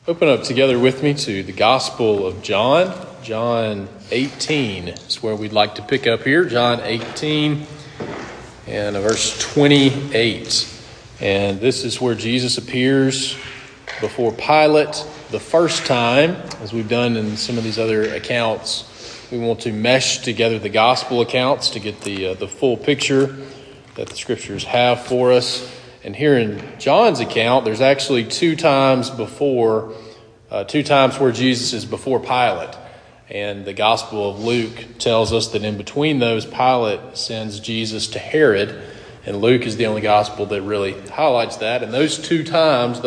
Open up together with me to the Gospel of John. John 18 is where we'd like to pick up here. John 18 and verse 28. And this is where Jesus appears before Pilate the first time. As we've done in some of these other accounts, we want to mesh together the Gospel accounts to get the full picture that the Scriptures have for us. And here in John's account, there's actually two times where Jesus is before Pilate. And the Gospel of Luke tells us that in between those, Pilate sends Jesus to Herod. And Luke is the only Gospel that really highlights that. And those two times,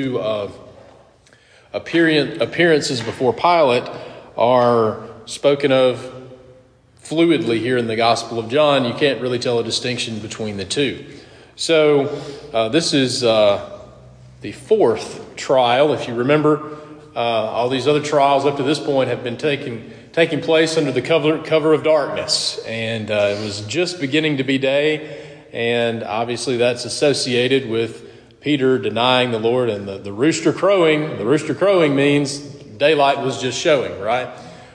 appearances before Pilate are spoken of fluidly here in the Gospel of John. You can't really tell a distinction between the two. So this is the fourth trial. If you remember, all these other trials up to this point have been taking place under the cover of darkness. And it was just beginning to be day. And obviously that's associated with Peter denying the Lord and the rooster crowing. The rooster crowing means daylight was just showing, right?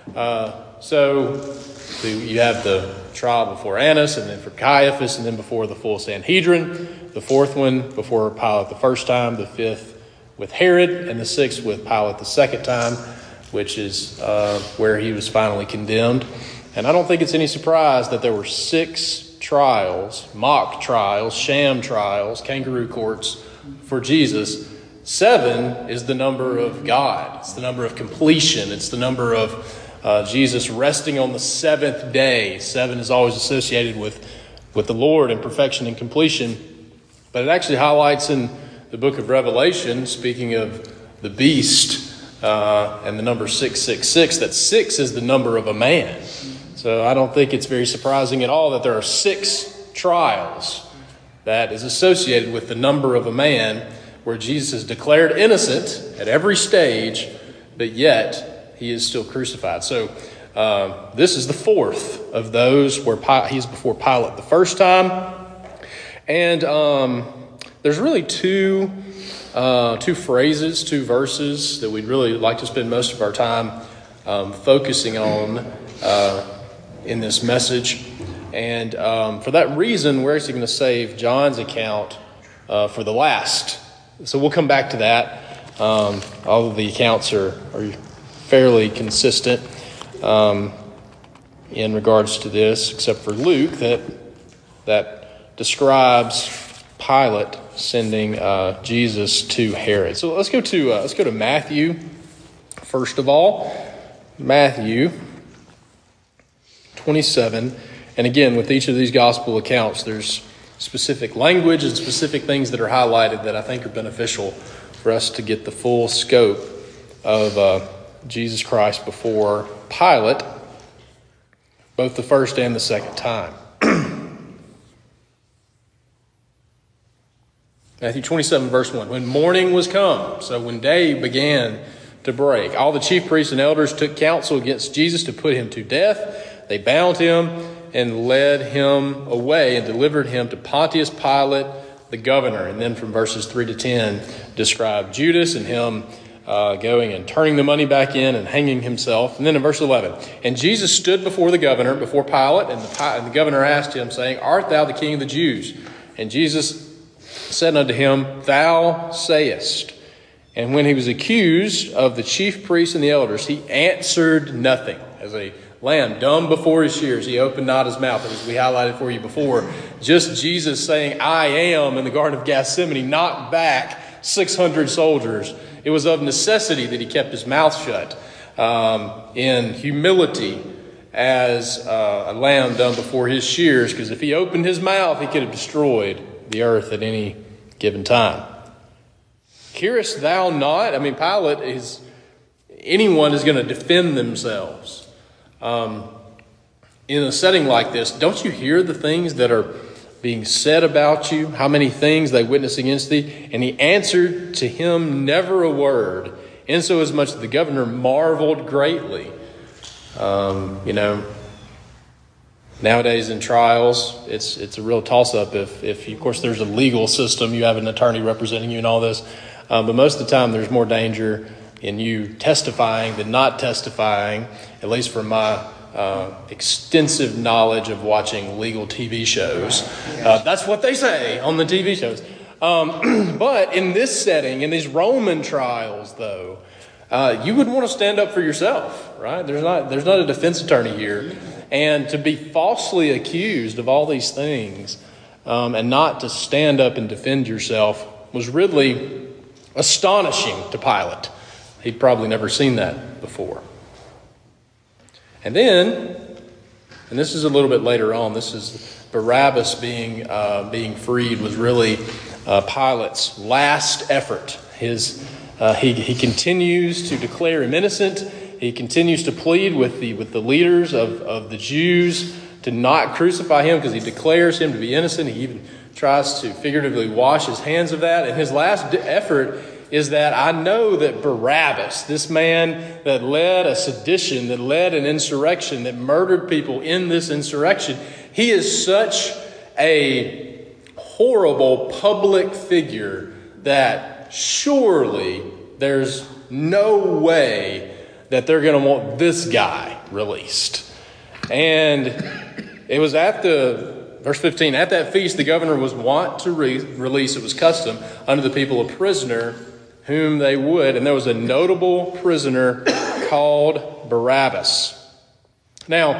So you have the trial before Annas, and then for Caiaphas, and then before the full Sanhedrin. The fourth one before Pilate the first time, the fifth with Herod, and the sixth with Pilate the second time, which is where he was finally condemned. And I don't think it's any surprise that there were 6 trials, mock trials, sham trials, kangaroo courts for Jesus. 7 is the number of God. It's the number of completion. It's the number of Jesus resting on the 7th day. 7 is always associated with the Lord and perfection and completion. But it actually highlights in the book of Revelation, speaking of the beast and the number 666, that 6 is the number of a man. So I don't think it's very surprising at all that there are 6 trials that is associated with the number of a man, where Jesus is declared innocent at every stage, but yet he is still crucified. So this is the fourth of those where he's before Pilate the first time. And there's really two phrases, 2 verses that we'd really like to spend most of our time focusing on in this message. And for that reason, we're actually going to save John's account for the last. So we'll come back to that. All of the accounts are fairly consistent in regards to this, except for Luke that describes Pilate sending Jesus to Herod. So let's go to Matthew first of all. Matthew 27, and again with each of these gospel accounts, there's specific language and specific things that are highlighted that I think are beneficial for us to get the full scope of Jesus Christ before Pilate, both the first and the second time. Matthew 27, verse 1. When morning was come, so when day began to break, all the chief priests and elders took counsel against Jesus to put him to death. They bound him and led him away and delivered him to Pontius Pilate, the governor. And then from verses 3 to 10, describe Judas and him going and turning the money back in and hanging himself. And then in verse 11, and Jesus stood before the governor, before Pilate, and the governor asked him, saying, Art thou the king of the Jews? And Jesus said unto him, Thou sayest. And when he was accused of the chief priests and the elders, he answered nothing. As a lamb dumb before his shears, he opened not his mouth. As we highlighted for you before, just Jesus saying, I am, in the Garden of Gethsemane, knocked back 600 soldiers. It was of necessity that he kept his mouth shut in humility as a lamb dumb before his shears, because if he opened his mouth, he could have destroyed the earth at any given time. Hearest thou not? I mean, anyone is going to defend themselves. In a setting like this, don't you hear the things that are being said about you? How many things they witness against thee? And he answered to him never a word, insomuch that the governor marveled greatly. Nowadays in trials, it's a real toss-up. If of course there's a legal system, you have an attorney representing you and all this. But most of the time there's more danger in you testifying than not testifying, at least from my extensive knowledge of watching legal TV shows. That's what they say on the TV shows. But in this setting, in these Roman trials, though, you would want to stand up for yourself, right? There's not a defense attorney here. And to be falsely accused of all these things and not to stand up and defend yourself was really astonishing to Pilate. He'd probably never seen that before. And then, and this is a little bit later on, this is Barabbas being freed was really Pilate's last effort. He continues to declare him innocent. He continues to plead with the leaders of the Jews to not crucify him because he declares him to be innocent. He even tries to figuratively wash his hands of that. And his last effort is that I know that Barabbas, this man that led a sedition, that led an insurrection, that murdered people in this insurrection, he is such a horrible public figure that surely there's no way that they're going to want this guy released. And it was verse 15, at that feast the governor was wont to release, it was custom, unto the people a prisoner whom they would. And there was a notable prisoner called Barabbas. Now,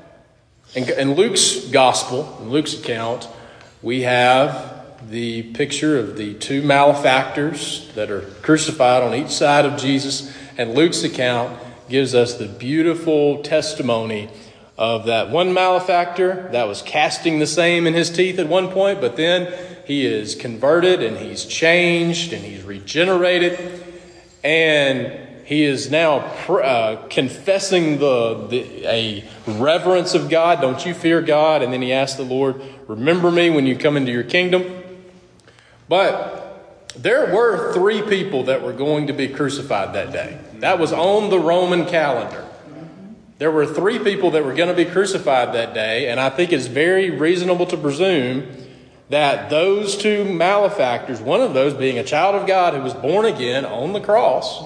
in Luke's gospel, in Luke's account, we have the picture of the two malefactors that are crucified on each side of Jesus. And Luke's account gives us the beautiful testimony of that one malefactor that was casting the same in his teeth at one point, but then he is converted and he's changed and he's regenerated, and he is now confessing a reverence of God. Don't you fear God? And then he asks the Lord, remember me when you come into your kingdom. But there were 3 people that were going to be crucified that day. That was on the Roman calendar. There were 3 people that were going to be crucified that day, and I think it's very reasonable to presume that those 2 malefactors, one of those being a child of God who was born again on the cross,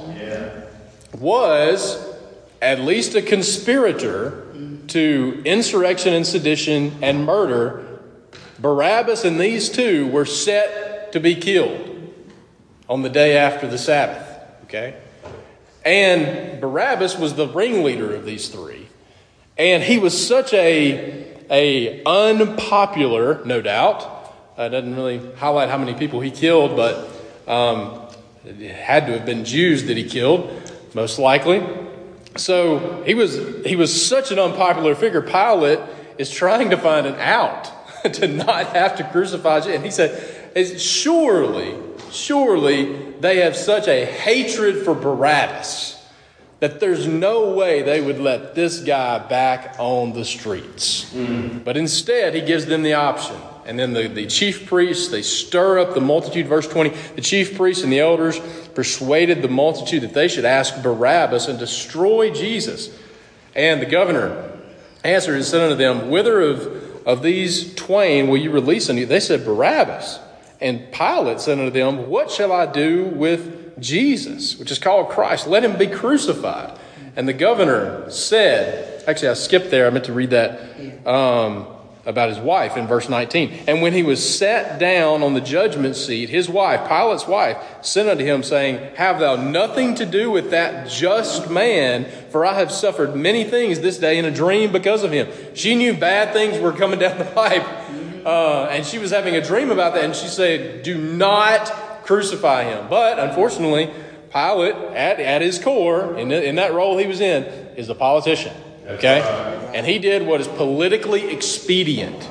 was at least a conspirator to insurrection and sedition and murder. Barabbas and these 2 were set to be killed on the day after the Sabbath. Okay? And Barabbas was the ringleader of these 3. And he was such a unpopular, no doubt. It doesn't really highlight how many people he killed, but it had to have been Jews that he killed, most likely. So he was such an unpopular figure. Pilate is trying to find an out to not have to crucify Jesus. And he said, surely they have such a hatred for Barabbas that there's no way they would let this guy back on the streets. But instead, he gives them the option. And then the chief priests, they stir up the multitude. Verse 20, the chief priests and the elders persuaded the multitude that they should ask Barabbas and destroy Jesus. And the governor answered and said unto them, whither of these twain will you release unto you? They said, Barabbas. And Pilate said unto them, what shall I do with Jesus, which is called Christ? Let him be crucified. And the governor said, actually I skipped there, I meant to read that about his wife in verse 19. And when he was sat down on the judgment seat, his wife, Pilate's wife, sent unto him, saying, have thou nothing to do with that just man, for I have suffered many things this day in a dream because of him. She knew bad things were coming down the pipe, and she was having a dream about that, and she said, do not crucify him. But unfortunately, Pilate, at his core, in that role he was in, is a politician. Okay? And he did what is politically expedient.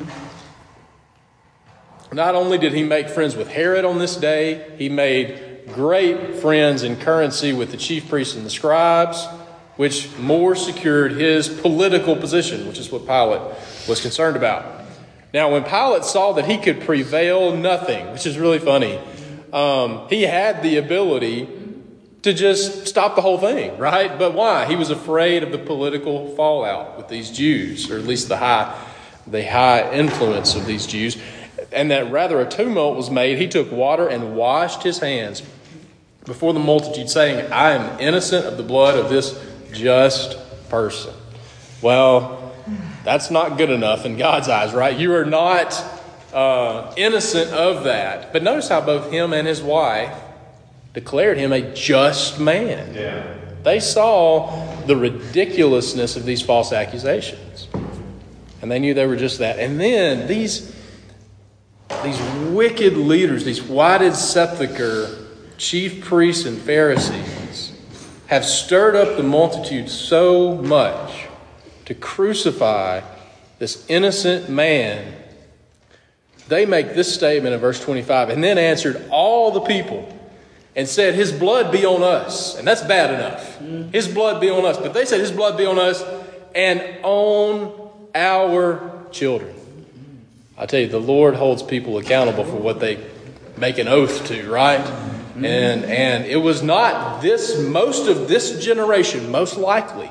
Not only did he make friends with Herod on this day, he made great friends in currency with the chief priests and the scribes, which more secured his political position, which is what Pilate was concerned about. Now, when Pilate saw that he could prevail nothing, which is really funny, he had the ability to just stop the whole thing, right? But why? He was afraid of the political fallout with these Jews, or at least the high influence of these Jews. And that rather a tumult was made, he took water and washed his hands before the multitude, saying, I am innocent of the blood of this just person. Well, that's not good enough in God's eyes, right? You are not innocent of that. But notice how both him and his wife declared him a just man. Yeah. They saw the ridiculousness of these false accusations. And they knew they were just that. And then these wicked leaders, these whited sepulchre chief priests and Pharisees, have stirred up the multitude so much to crucify this innocent man. They make this statement in verse 25, and then answered all the people and said, his blood be on us. And that's bad enough. His blood be on us. But they said, his blood be on us and on our children. I tell you, the Lord holds people accountable for what they make an oath to, right? And it was not this, most of this generation, most likely,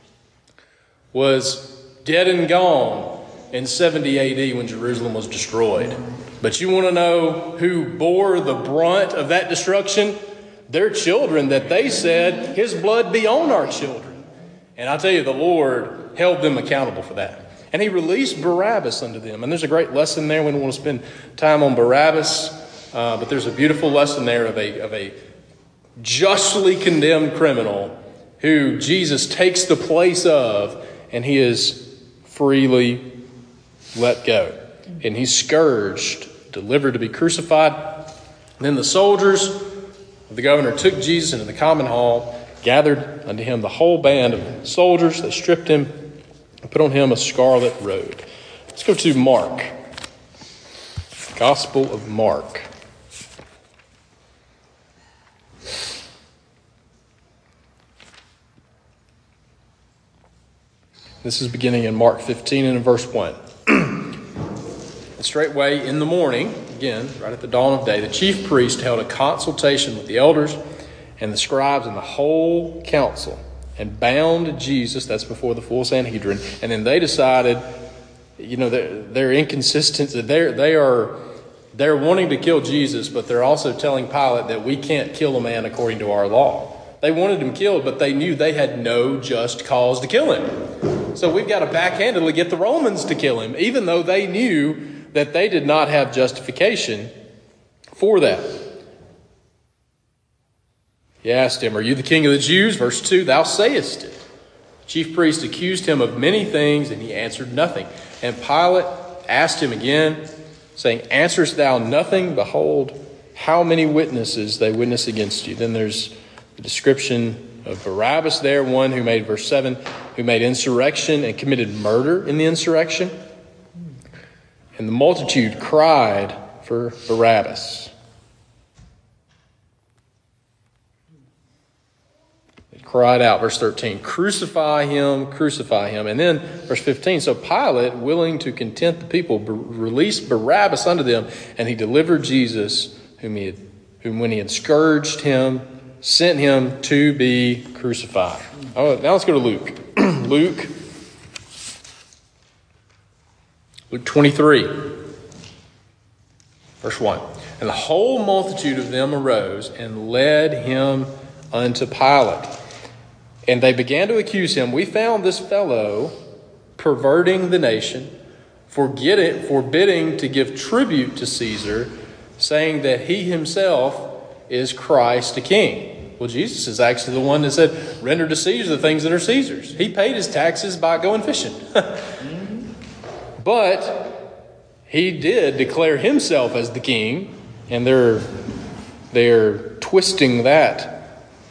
was dead and gone in 70 AD when Jerusalem was destroyed. But you want to know who bore the brunt of that destruction? Their children, that they said, his blood be on our children. And I tell you, the Lord held them accountable for that. And he released Barabbas unto them. And there's a great lesson there. We don't want to spend time on Barabbas. But there's a beautiful lesson there of a justly condemned criminal who Jesus takes the place of, and he is freely let go. And he's scourged, delivered to be crucified. And then the soldiers of the governor took Jesus into the common hall, gathered unto him the whole band of soldiers. They stripped him and put on him a scarlet robe. Let's go to Mark. Gospel of Mark. This is beginning in Mark 15 and in verse 1. And straightway in the morning, again, right at the dawn of day, the chief priest held a consultation with the elders and the scribes and the whole council, and bound Jesus. That's before the full Sanhedrin. And then they decided, they're inconsistent. They're wanting to kill Jesus, but they're also telling Pilate that we can't kill a man according to our law. They wanted him killed, but they knew they had no just cause to kill him. So we've got to backhandedly get the Romans to kill him, even though they knew that they did not have justification for that. He asked him, are you the king of the Jews? Verse 2, thou sayest it. The chief priest accused him of many things, and he answered nothing. And Pilate asked him again, saying, answerest thou nothing? Behold, how many witnesses they witness against you. Then there's the description of Barabbas there, one who made, verse 7, who made insurrection and committed murder in the insurrection. And the multitude cried for Barabbas. They cried out, verse 13, crucify him, crucify him. And then verse 15, so Pilate, willing to content the people, released Barabbas unto them, and he delivered Jesus, whom when he had scourged him, sent him to be crucified. Oh, now let's go to Luke. Luke 23, verse 1. And the whole multitude of them arose and led him unto Pilate. And they began to accuse him. We found this fellow perverting the nation, forbidding to give tribute to Caesar, saying that he himself is Christ the King. Well, Jesus is actually the one that said, render to Caesar the things that are Caesar's. He paid his taxes by going fishing. But he did declare himself as the king, and they're twisting that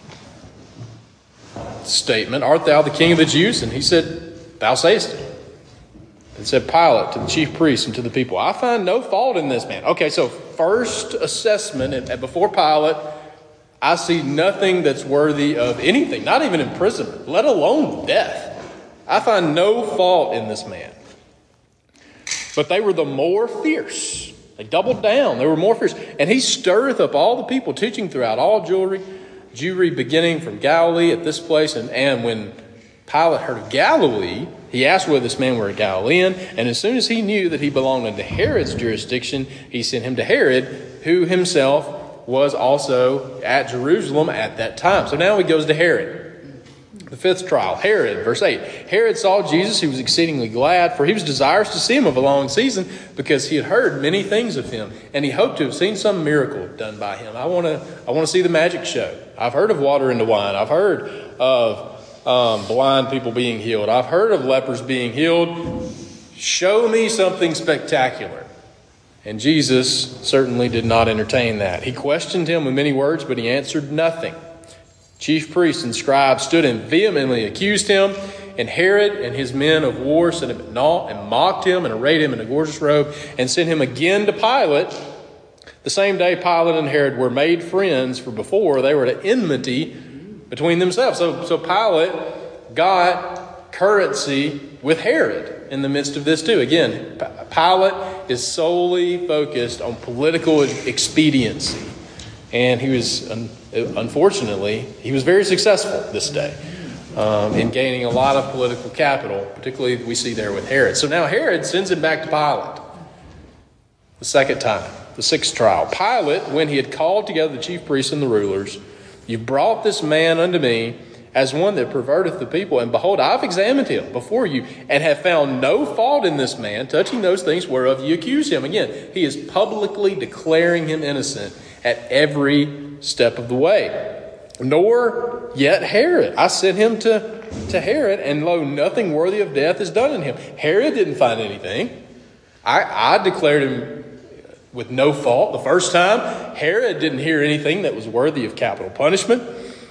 statement. Art thou the king of the Jews? And he said, thou sayest it. And said Pilate to the chief priests and to the people, I find no fault in this man. Okay, so first assessment before Pilate, I see nothing that's worthy of anything, not even imprisonment, let alone death. I find no fault in this man. But they were the more fierce. They doubled down. They were more fierce. And he stirreth up all the people, teaching throughout all Jewry, beginning from Galilee at this place. And when Pilate heard of Galilee, he asked whether this man were a Galilean. And as soon as he knew that he belonged unto Herod's jurisdiction, he sent him to Herod, who himself was also at Jerusalem at that time. So now he goes to Herod. The fifth trial, Herod, verse 8. Herod saw Jesus, he was exceedingly glad, for he was desirous to see him of a long season, because he had heard many things of him, and he hoped to have seen some miracle done by him. I want to see the magic show. I've heard of water into wine. I've heard of blind people being healed. I've heard of lepers being healed. Show me something spectacular. And Jesus certainly did not entertain that. He questioned him with many words, but he answered nothing. Chief priests and scribes stood and vehemently accused him, and Herod and his men of war set him at naught and mocked him and arrayed him in a gorgeous robe and sent him again to Pilate. The same day Pilate and Herod were made friends, for before they were at enmity between themselves. So Pilate got currency with Herod in the midst of this too. Again, Pilate is solely focused on political expediency. And he was, unfortunately, he was very successful this day in gaining a lot of political capital, particularly we see there with Herod. So now Herod sends him back to Pilate the second time, the sixth trial. Pilate, when he had called together the chief priests and the rulers, "You brought this man unto me as one that perverteth the people. And behold, I've examined him before you, and have found no fault in this man, touching those things whereof you accuse him." Again, he is publicly declaring him innocent at every step of the way. "Nor yet Herod. I sent him to Herod, and lo, nothing worthy of death is done in him." Herod didn't find anything. I declared him with no fault the first time. Herod didn't hear anything that was worthy of capital punishment.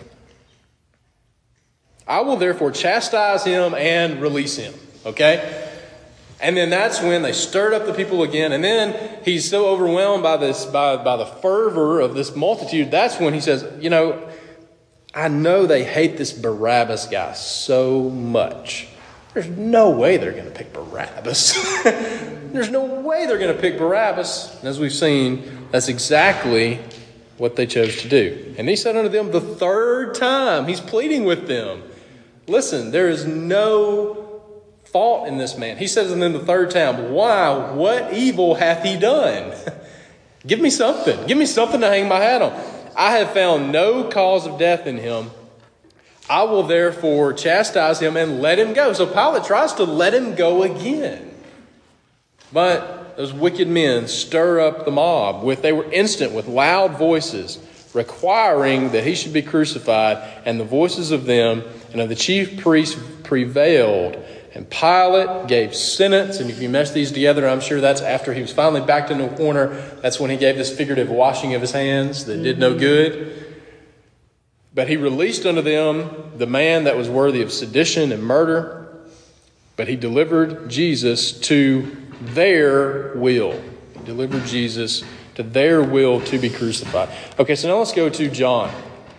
"I will therefore chastise him and release him." Okay? And then that's when they stirred up the people again. And then he's so overwhelmed by the fervor of this multitude. That's when he says, I know they hate this Barabbas guy so much. There's no way they're going to pick Barabbas. There's no way they're going to pick Barabbas. And as we've seen, that's exactly what they chose to do. "And he said unto them the third time," he's pleading with them, "Listen, there is no fault in this man." He says unto them the third time, "Why? What evil hath he done? Give me something. Give me something to hang my hat on. I have found no cause of death in him. I will therefore chastise him and let him go." So Pilate tries to let him go again. But those wicked men stir up the mob. They were instant with loud voices, requiring that he should be crucified. And the voices of them and of the chief priests prevailed. And Pilate gave sentence. And if you mesh these together, I'm sure that's after he was finally backed into a corner. That's when he gave this figurative washing of his hands that did no good. But he released unto them the man that was worthy of sedition and murder. But he delivered Jesus to their will. He delivered Jesus to their will to be crucified. Okay, so now let's go to John.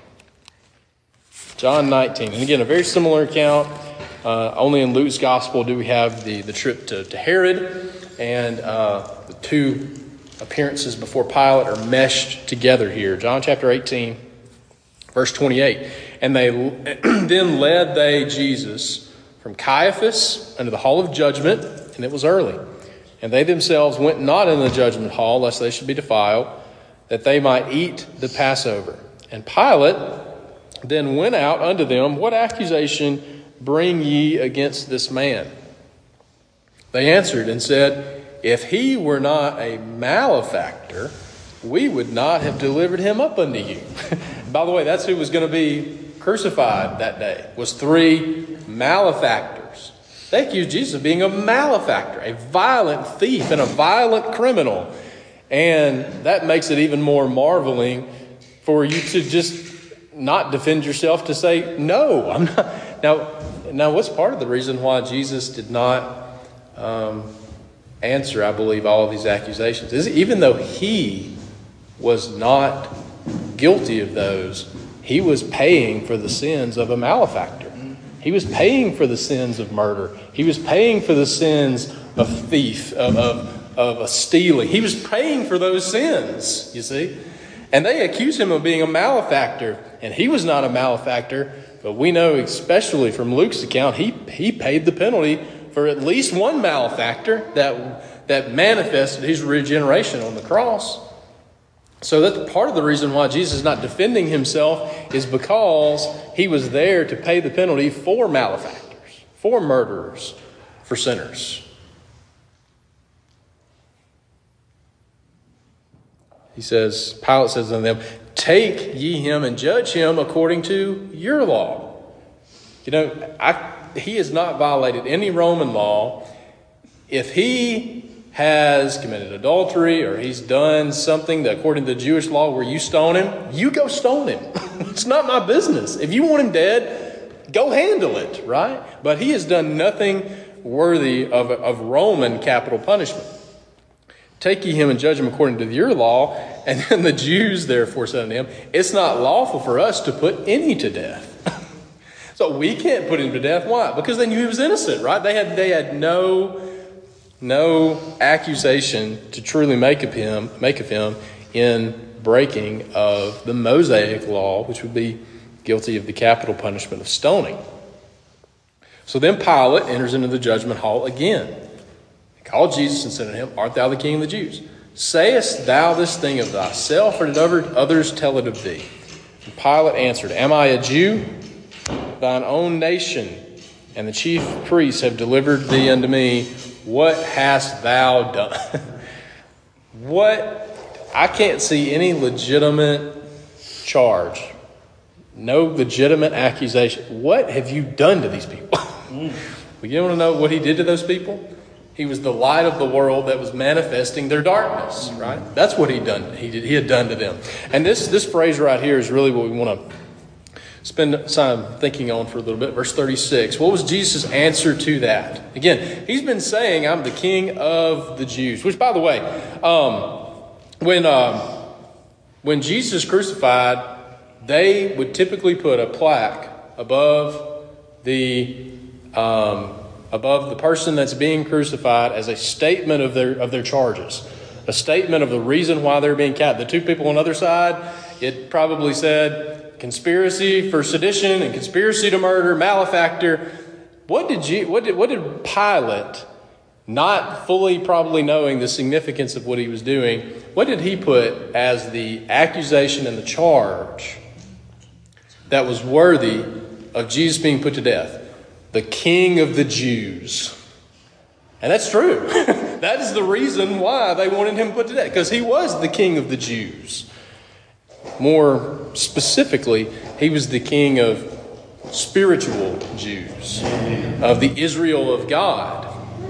John 19. And again, a very similar account. Only in Luke's gospel do we have the trip to Herod, and the two appearances before Pilate are meshed together here. John chapter 18, verse 28. "And then led they Jesus from Caiaphas unto the hall of judgment, and it was early. And they themselves went not into the judgment hall, lest they should be defiled, that they might eat the Passover. And Pilate then went out unto them, What accusation bring ye against this man? They answered and said, If he were not a malefactor, we would not have delivered him up unto you. By the way, that's who was going to be crucified that day, was 3 malefactors. They accused Jesus of being a malefactor, a violent thief, and a violent criminal. And that makes it even more marveling for you to just not defend yourself, to say, no, I'm not. Now, what's part of the reason why Jesus did not answer, I believe, all of these accusations is even though he was not guilty of those, he was paying for the sins of a malefactor. He was paying for the sins of murder. He was paying for the sins of thief, of stealing. He was paying for those sins, you see. And they accused him of being a malefactor. And he was not a malefactor. But we know, especially from Luke's account, he paid the penalty for at least one malefactor that manifested his regeneration on the cross. So that's part of the reason why Jesus is not defending himself, is because he was there to pay the penalty for malefactors, for murderers, for sinners. Pilate says unto them, take ye him and judge him according to your law. He has not violated any Roman law. If he has committed adultery or he's done something that according to the Jewish law where you stone him, you go stone him. It's not my business. If you want him dead, go handle it, right? But he has done nothing worthy of Roman capital punishment. Take ye him and judge him according to your law. And then the Jews therefore said unto him, it's not lawful for us to put any to death. So we can't put him to death. Why? Because they knew he was innocent, right? They had no accusation to truly make of him in breaking of the Mosaic law, which would be guilty of the capital punishment of stoning. So then Pilate enters into the judgment hall again. He called Jesus and said unto him, art thou the king of the Jews? Sayest thou this thing of thyself, or did others tell it of thee? And Pilate answered, am I a Jew? Thine own nation and the chief priests have delivered thee unto me. What hast thou done? I can't see any legitimate charge. No legitimate accusation. What have you done to these people? Well, you want to know what he did to those people? He was the light of the world that was manifesting their darkness, right? That's what he had done to them. And this phrase right here is really what we want to spend time thinking on for a little bit. Verse 36. What was Jesus' answer to that? Again, he's been saying, I'm the king of the Jews. Which, by the way, when Jesus is crucified, they would typically put a plaque above the person that's being crucified as a statement of their charges, a statement of the reason why they're being captured. The two people on the other side, it probably said conspiracy for sedition and conspiracy to murder, malefactor. What did Pilate, not fully probably knowing the significance of what he was doing, what did he put as the accusation and the charge that was worthy of Jesus being put to death? The King of the Jews. And that's true. That is the reason why they wanted him put to death, because he was the King of the Jews. More specifically, he was the king of spiritual Jews, of the Israel of God.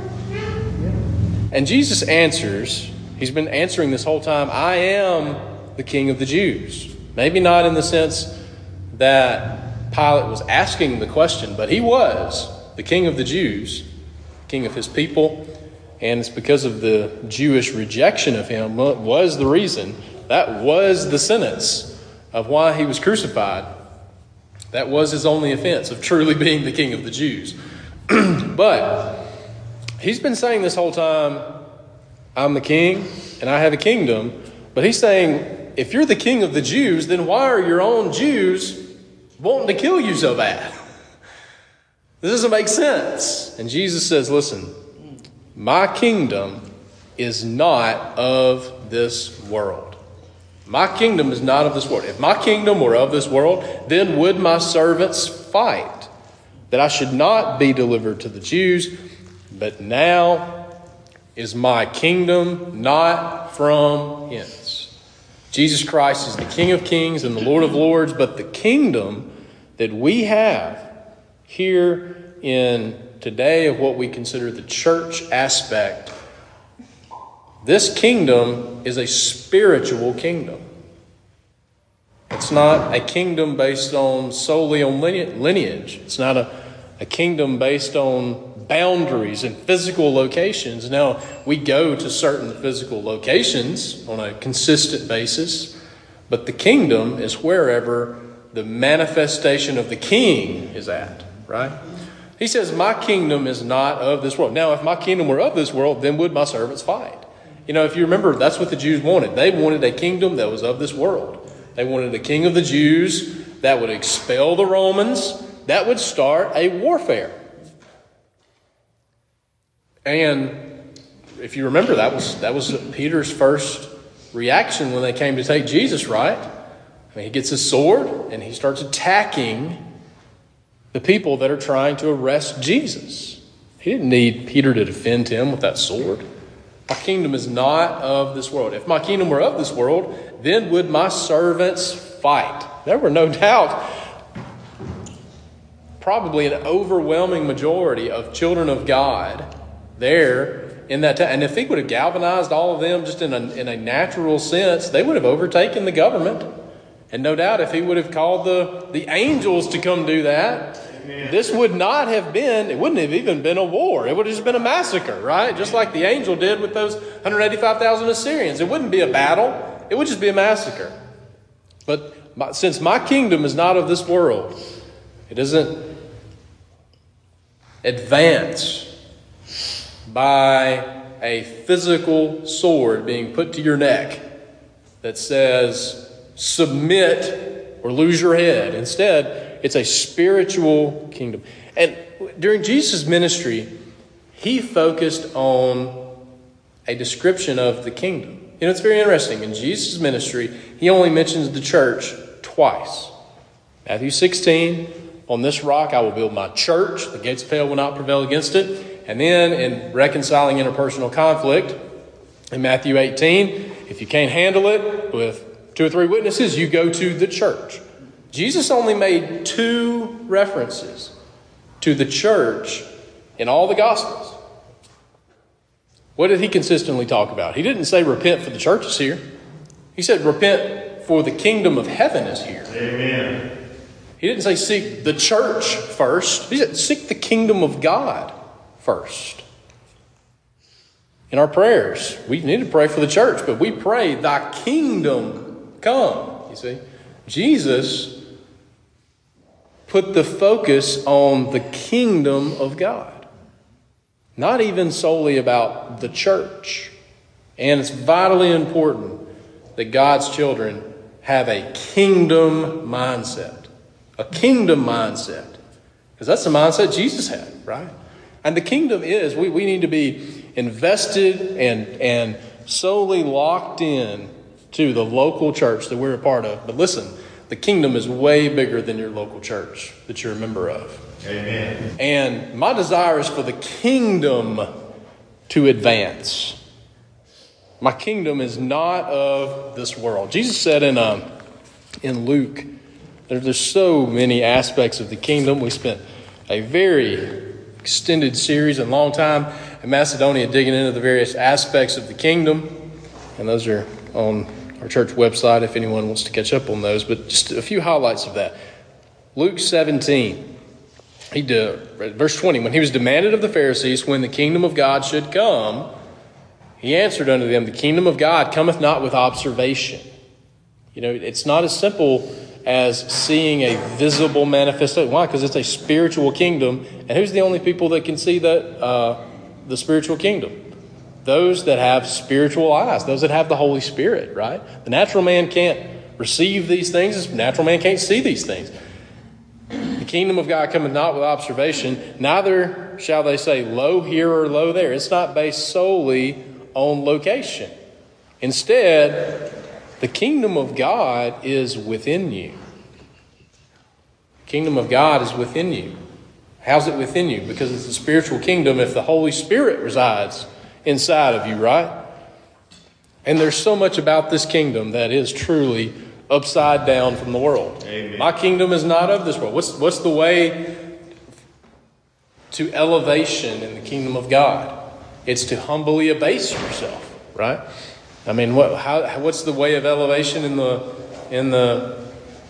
And Jesus answers, he's been answering this whole time, I am the king of the Jews. Maybe not in the sense that Pilate was asking the question, but he was the king of the Jews, king of his people. And it's because of the Jewish rejection of him was the reason. That was the sentence of why he was crucified. That was his only offense of truly being the king of the Jews. But he's been saying this whole time, I'm the king and I have a kingdom. But he's saying, if you're the king of the Jews, then why are your own Jews wanting to kill you so bad? This doesn't make sense. And Jesus says, listen, my kingdom is not of this world. My kingdom is not of this world. If my kingdom were of this world, then would my servants fight, that I should not be delivered to the Jews. But now is my kingdom not from hence. Jesus Christ is the King of kings and the Lord of lords, but the kingdom that we have here in today of what we consider the church aspect, this kingdom is a spiritual kingdom. It's not a kingdom based solely on lineage. It's not a kingdom based on boundaries and physical locations. Now, we go to certain physical locations on a consistent basis, but the kingdom is wherever the manifestation of the king is at, right? He says, my kingdom is not of this world. Now, if my kingdom were of this world, then would my servants fight? If you remember, that's what the Jews wanted. They wanted a kingdom that was of this world. They wanted a king of the Jews that would expel the Romans, that would start a warfare. And if you remember, that was Peter's first reaction when they came to take Jesus, right? I mean, he gets his sword and he starts attacking the people that are trying to arrest Jesus. He didn't need Peter to defend him with that sword. My kingdom is not of this world. If my kingdom were of this world, then would my servants fight. There were no doubt probably an overwhelming majority of children of God there in that time. And if he would have galvanized all of them just in a natural sense, they would have overtaken the government. And no doubt if he would have called the angels to come do that, this would not have been, it wouldn't have even been a war. It would have just been a massacre, right? Just like the angel did with those 185,000 Assyrians. It wouldn't be a battle. It would just be a massacre. But since my kingdom is not of this world, it doesn't advance by a physical sword being put to your neck that says, submit or lose your head. Instead, it's a spiritual kingdom. And during Jesus' ministry, he focused on a description of the kingdom. You know, it's very interesting. In Jesus' ministry, he only mentions the church twice. Matthew 16, on this rock I will build my church. The gates of hell will not prevail against it. And then in reconciling interpersonal conflict, in Matthew 18, if you can't handle it with 2 or 3 witnesses, you go to the church. Jesus only made 2 references to the church in all the Gospels. What did he consistently talk about? He didn't say repent for the church is here. He said repent for the kingdom of heaven is here. Amen. He didn't say seek the church first. He said seek the kingdom of God first. In our prayers, we need to pray for the church, but we pray, thy kingdom come. You see, Jesus put the focus on the kingdom of God, not even solely about the church. And it's vitally important that God's children have a kingdom mindset, because that's the mindset Jesus had, right? And the kingdom is, we need to be invested and solely locked in to the local church that we're a part of. But listen, the kingdom is way bigger than your local church that you're a member of. Amen. And my desire is for the kingdom to advance. My kingdom is not of this world. Jesus said in Luke, there's so many aspects of the kingdom. We spent a very extended series and long time in Macedonia digging into the various aspects of the kingdom. And those are on our church website if anyone wants to catch up on those. But just a few highlights of that. Luke 17, verse 20, when he was demanded of the Pharisees when the kingdom of God should come, he answered unto them, the kingdom of God cometh not with observation. You know, it's not as simple as seeing a visible manifestation. Why? Because it's a spiritual kingdom. And who's the only people that can see that the spiritual kingdom? Those that have spiritual eyes, those that have the Holy Spirit, right? The natural man can't receive these things. The natural man can't see these things. The kingdom of God cometh not with observation, neither shall they say, lo here or lo there. It's not based solely on location. Instead, the kingdom of God is within you. The kingdom of God is within you. How's it within you? Because it's a spiritual kingdom if the Holy Spirit resides inside of you, right? And there's so much about this kingdom that is truly upside down from the world. Amen. My kingdom is not of this world. What's the way to elevation in the kingdom of God? It's to humbly abase yourself, right? I mean, what's the way of elevation in the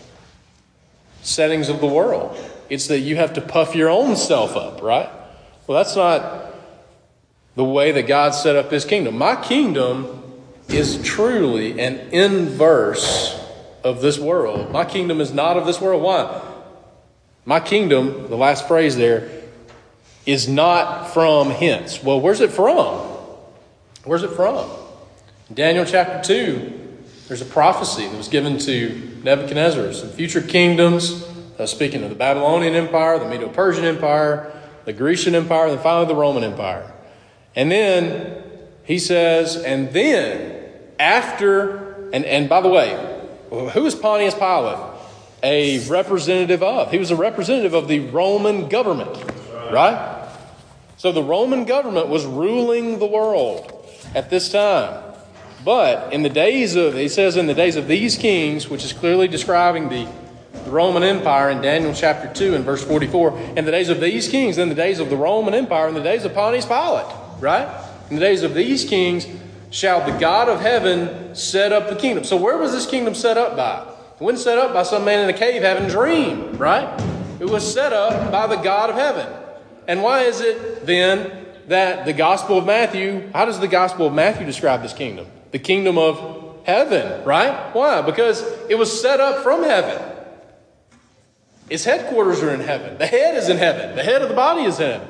settings of the world? It's that you have to puff your own self up, right? Well, that's not the way that God set up his kingdom. My kingdom is truly an inverse of this world. My kingdom is not of this world. Why? My kingdom, the last phrase there, is not from hence. Well, where's it from? Where's it from? In Daniel chapter 2, there's a prophecy that was given to Nebuchadnezzar. Some future kingdoms, speaking of the Babylonian Empire, the Medo-Persian Empire, the Grecian Empire, and finally the Roman Empire. And then he says, and then after, and by the way, who is Pontius Pilate a representative of? He was a representative of the Roman government, right? So the Roman government was ruling the world at this time. But in the days of, he says in the days of these kings, which is clearly describing the Roman Empire in Daniel chapter 2 and verse 44, in the days of these kings, in the days of the Roman Empire, in the days of Pontius Pilate, right? In the days of these kings shall the God of heaven set up the kingdom. So where was this kingdom set up by? It wasn't set up by some man in a cave having a dream, right? It was set up by the God of heaven. And why is it then that the Gospel of Matthew, how does the Gospel of Matthew describe this kingdom? The kingdom of heaven, right? Why? Because it was set up from heaven. Its headquarters are in heaven. The head is in heaven. The head of the body is in heaven.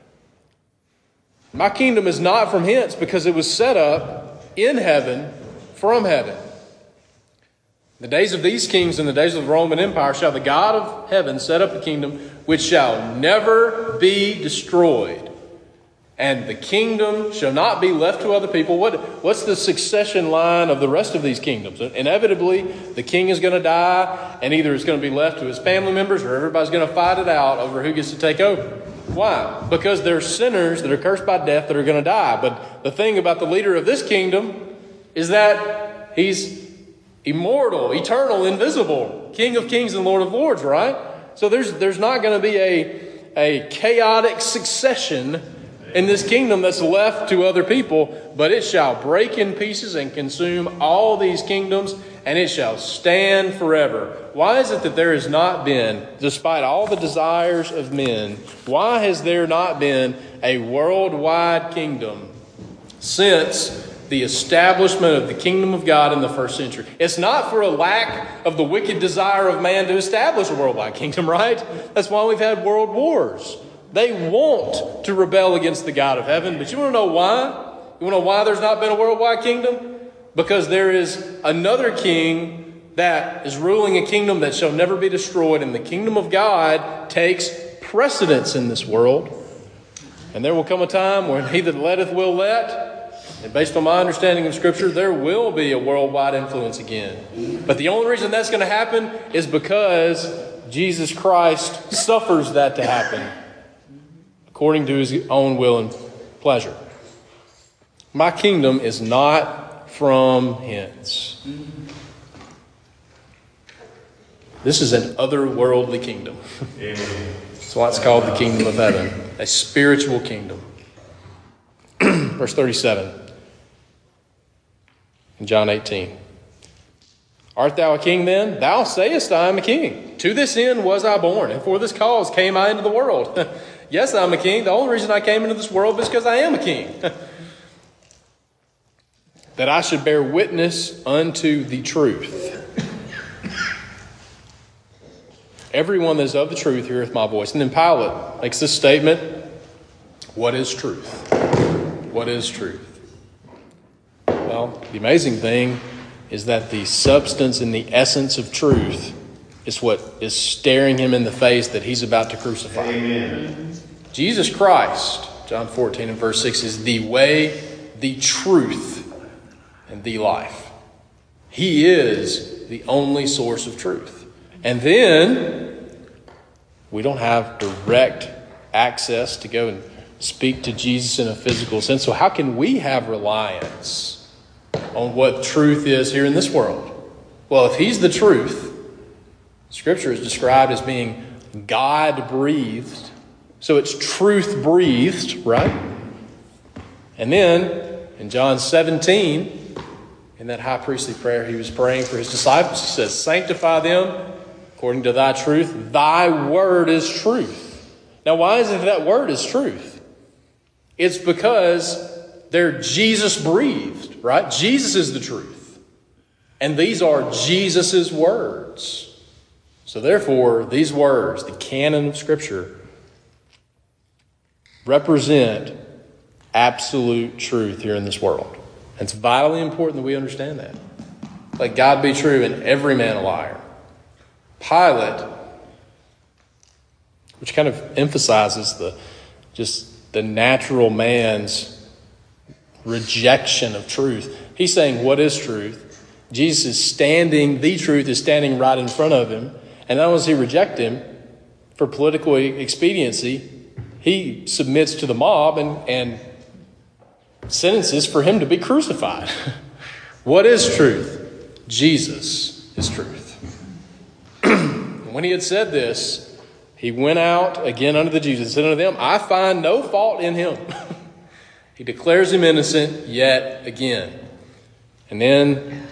My kingdom is not from hence because it was set up in heaven from heaven. The days of these kings and the days of the Roman Empire shall the God of heaven set up a kingdom which shall never be destroyed. And the kingdom shall not be left to other people. What's the succession line of the rest of these kingdoms? Inevitably, the king is going to die, and either it's going to be left to his family members or everybody's going to fight it out over who gets to take over. Why? Because there are sinners that are cursed by death that are going to die. But the thing about the leader of this kingdom is that he's immortal, eternal, invisible, King of kings and Lord of lords, right? So there's not going to be a chaotic succession in this kingdom that's left to other people, but it shall break in pieces and consume all these kingdoms, and it shall stand forever. Why is it that there has not been, despite all the desires of men, why has there not been a worldwide kingdom since the establishment of the kingdom of God in the first century? It's not for a lack of the wicked desire of man to establish a worldwide kingdom, right? That's why we've had world wars. They want to rebel against the God of heaven. But you want to know why? You want to know why there's not been a worldwide kingdom? Because there is another king that is ruling a kingdom that shall never be destroyed. And the kingdom of God takes precedence in this world. And there will come a time when he that letteth will let. And based on my understanding of Scripture, there will be a worldwide influence again. But the only reason that's going to happen is because Jesus Christ suffers that to happen, according to his own will and pleasure. My kingdom is not from hence. This is an otherworldly kingdom. Amen. That's why it's called the kingdom of heaven, a spiritual kingdom. Verse 37 in John 18. Art thou a king then? Thou sayest, I am a king. To this end was I born, and for this cause came I into the world. Yes, I'm a king. The only reason I came into this world is because I am a king. That I should bear witness unto the truth. Everyone that is of the truth heareth my voice. And then Pilate makes this statement. What is truth? What is truth? Well, the amazing thing is that the substance and the essence of truth is what is staring him in the face that he's about to crucify. Amen. Jesus Christ, John 14 and verse 6, is the way, the truth, and the life. He is the only source of truth. And then we don't have direct access to go and speak to Jesus in a physical sense. So how can we have reliance on what truth is here in this world? Well, if he's the truth, Scripture is described as being God-breathed. So it's truth-breathed, right? And then in John 17, in that high priestly prayer he was praying for his disciples, he says, sanctify them according to thy truth. Thy word is truth. Now, why is it that word is truth? It's because they're Jesus-breathed, right? Jesus is the truth. And these are Jesus' words. So therefore, these words, the canon of Scripture, represent absolute truth here in this world. And it's vitally important that we understand that. Let God be true and every man a liar. Pilate, which kind of emphasizes the natural man's rejection of truth. He's saying, what is truth? Jesus is standing, the truth is standing right in front of him. And not only does he reject him for political expediency, he submits to the mob and sentences for him to be crucified. What is truth? Jesus is truth. And when he had said this, he went out again unto the Jews and said unto them, I find no fault in him. He declares him innocent yet again. And then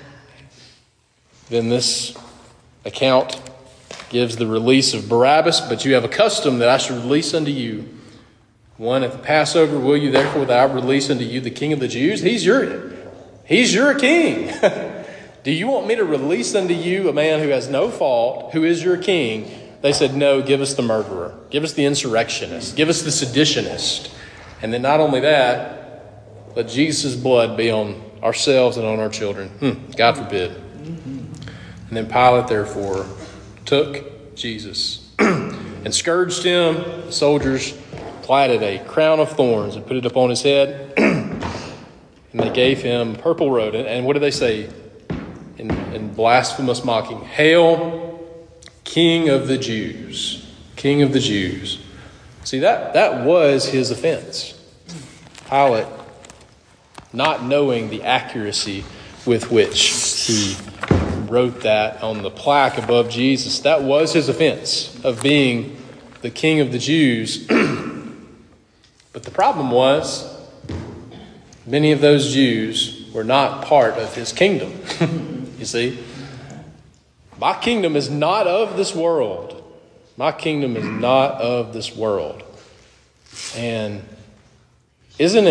this account gives the release of Barabbas, but you have a custom that I should release unto you. One, at the Passover, will you therefore that I release unto you the King of the Jews? He's your king. Do you want me to release unto you a man who has no fault, who is your king? They said, no, give us the murderer. Give us the insurrectionist. Give us the seditionist. And then not only that, let Jesus' blood be on ourselves and on our children. God forbid. And then Pilate, therefore, took Jesus and scourged him. The soldiers plaited a crown of thorns and put it upon his head. And they gave him purple robe. And what did they say in blasphemous mocking? Hail, King of the Jews. King of the Jews. See, that was his offense. Pilate, not knowing the accuracy with which he wrote that on the plaque above Jesus, that was his offense of being the King of the Jews. But the problem was, many of those Jews were not part of his kingdom. You see, my kingdom is not of this world. My kingdom is not of this world. And doesn't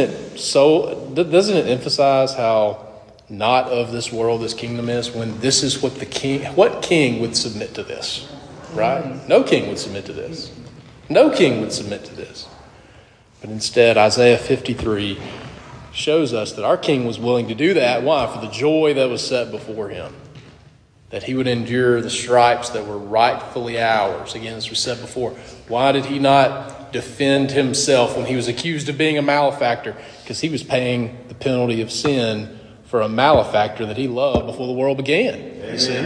it emphasize how not of this world this kingdom is, when this is what king would submit to this, right? No king would submit to this. No king would submit to this. But instead, Isaiah 53 shows us that our king was willing to do that. Why? For the joy that was set before him. That he would endure the stripes that were rightfully ours. Again, as we said before, why did he not defend himself when he was accused of being a malefactor? Because he was paying the penalty of sin for a malefactor that he loved before the world began. You see?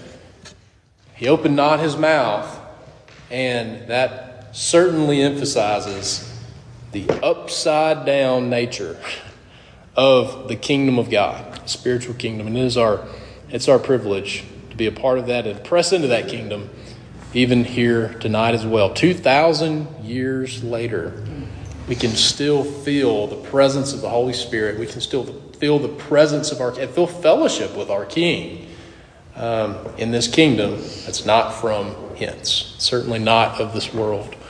He opened not his mouth, and that certainly emphasizes the upside down nature of the kingdom of God, the spiritual kingdom. And it's our privilege to be a part of that and press into that kingdom even here tonight as well. 2,000 years later, we can still feel the presence of the Holy Spirit. We can still feel the presence of and feel fellowship with our King in this kingdom that's not from hence, certainly not of this world.